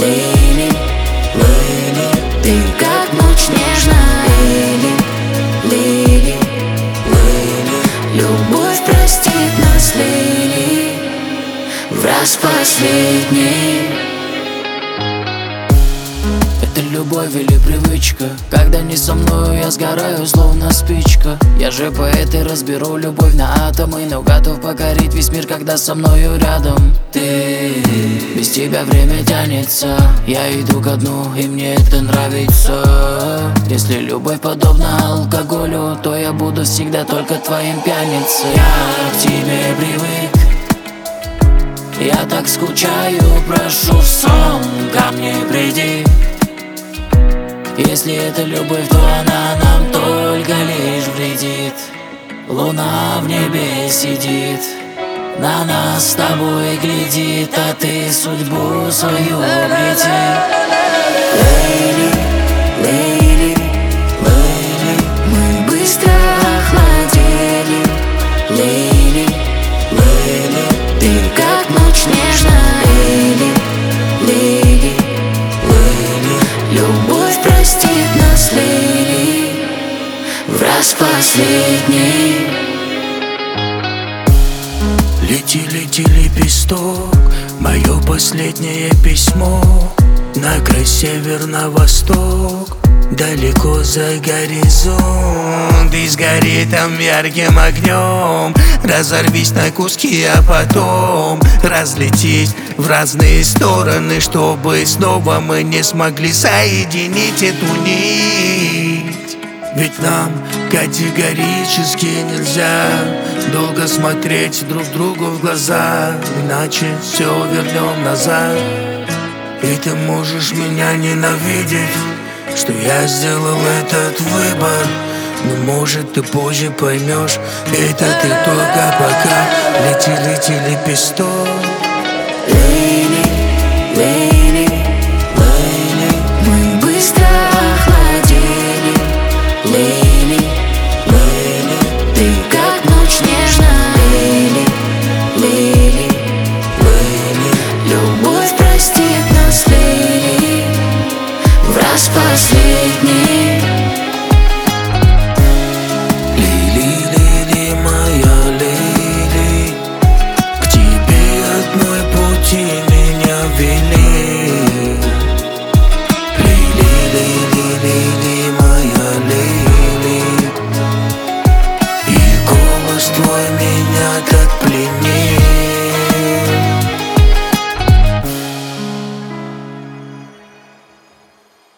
Лили, Лили, ты как ночь нежная. Лили, Лили, Лили, любовь простит нас, Лили, в раз последний. Это любовь или привычка? Когда не со мною, я сгораю, словно спичка. Я же поэт и разберу любовь на атомы, но готов покорить весь мир, когда со мною рядом ты. Без тебя время тянется, я иду ко дну, и мне это нравится. Если любовь подобна алкоголю, то я буду всегда только твоим пьяницей. Я к тебе привык, я так скучаю, прошу в сон ко мне приди. Если это любовь, то она нам только лишь вредит. Луна в небе сидит, на нас с тобой глядит, а ты судьбу свою обрети. Лейли, Лейли, Лейли, мы быстро охладели. Лейли, Лейли, ты как ночь нежная. Лейли, Лейли, Лейли, любовь простит нас, Лейли, в раз последний. Лети, лети, лепесток, мое последнее письмо. На край север, на восток, далеко за горизонт. И сгори там ярким огнем, разорвись на куски, а потом разлетись в разные стороны, чтобы снова мы не смогли соединить эту нить. Ведь нам категорически нельзя долго смотреть друг другу в глаза, иначе все вернем назад. И ты можешь меня ненавидеть, что я сделал этот выбор, но может ты позже поймешь, это ты только пока. Лети, лети, лепесток. Лейли, Лейли, Лейли, мы быстро охладели. Лейли, Лейли, ты как ночь нежная. Лейли, Лейли, Лейли, любовь простит нас, Лейли, в раз последний.